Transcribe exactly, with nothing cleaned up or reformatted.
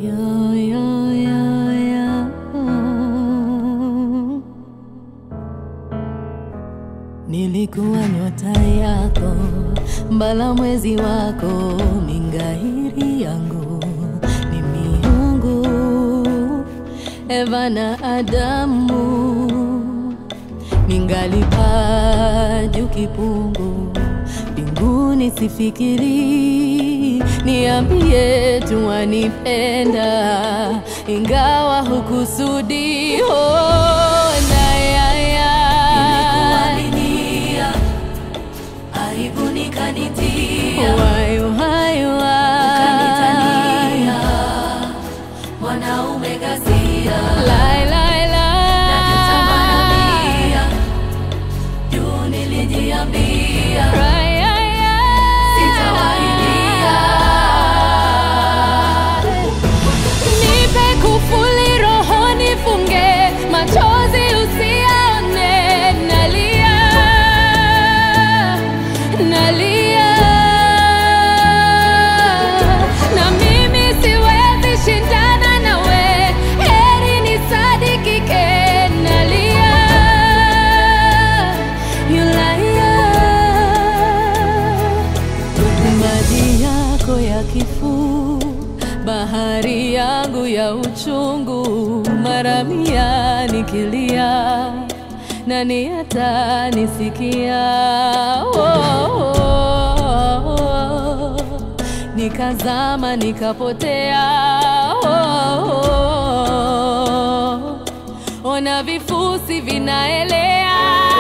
Yo, yo, yo, yo. Nilikuwa nyota yako, mbala mwezi wako, mingahiri yangu ni miungu, Eva na Adamu, ningalipa juu kipungu, mbinguni sifikiri, niambie tu wanipenda, ingawa hukusudi. Oh, na ya ya nilikuaminia, aibu nikanitia, wayo hayo ukanitania, mwanaume ghasia, la la la, najuta juu nilijiambia sitawahidia. nipe kufuli roho nifunge, machozi usione, nalia nalia, na mimi siwezi shindana nawe, heri nisadikike, nalia yulaya. Maji yako ya kifu, bahari yangu ya uchungu, mara mia nikilia, nani atanisikia? Oh, oh, oh. Nikazama nikapotea. Oh, oh, oh. Ona vifusi vinaelea.